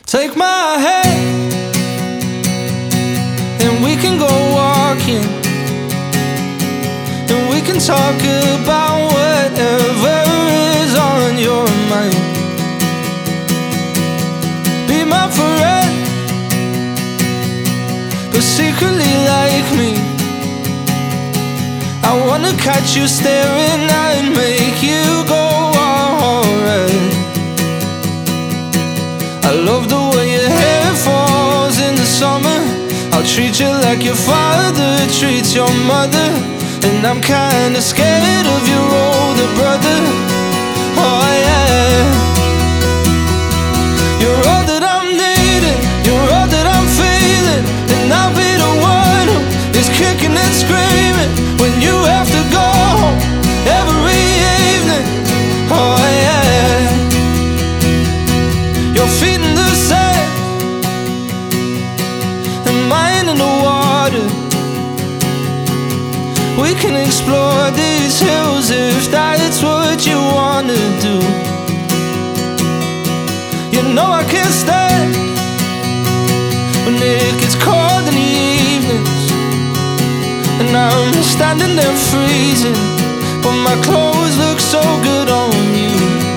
Take my hand and we can go walking, and we can talk about whatever is on your mind. Be my friend, but secretly like me. I wanna catch you staring and make you go alright. I love the way your hair falls in the summer. I'll treat you like your father treats your mother. And I'm kinda scared of your older brother. Oh yeah. You're all that I'm needing, you're all that I'm feeling, and I'll be the one who is kicking and screaming when you have to go home every evening. Oh yeah. Your feet in the sand and mine in the water. We can explore these hills if that's what you wanna do. You know I can't stand when it gets cold in the evenings, and I'm standing there freezing, but my clothes look so good on you.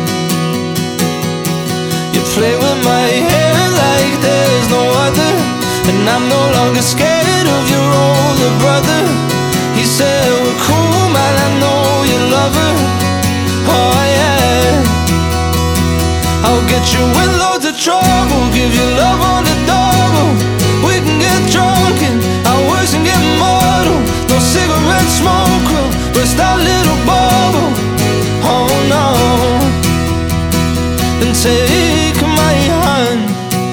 You play with my hair like there's no other, and I'm no longer scared of your older brother. He said, we're cool, man, I know you love her. Oh yeah. I'll get you in loads of trouble, give you love on the double. We can get drunk and our words can get mortal. No cigarette smoke will burst our little bubble. Oh no. Then take my hand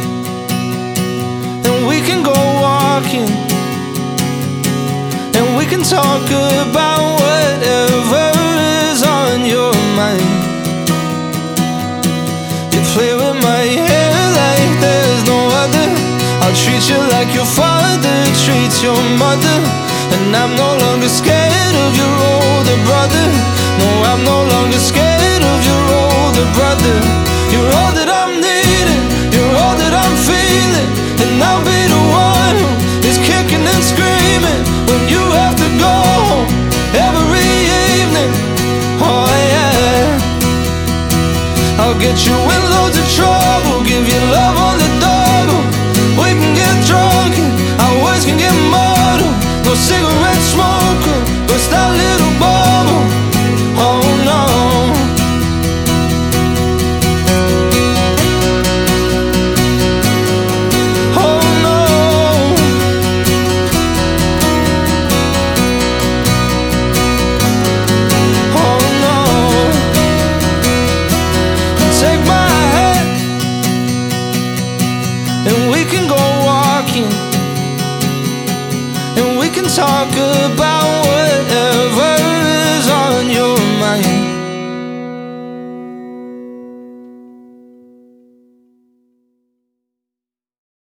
and we can go walking, and we can talk about whatever is on your mind. You play with my hair like there's no other. I'll treat you like your father treats your mother. And I'm no longer scared of your older brother. No, I'm no longer scared of your older brother. You're all that I'm needing, you're all that I'm feeling, and I'll be the one who is kicking and screaming when you have to go home every evening. Oh yeah. I'll get you in loads of trouble, give you love on the double. We can get drunk and our words can get mortal. No cigarette smoke will burst that little bubble. Oh no. Oh no. Oh no. Take my hand and we can go walking, and we can talk about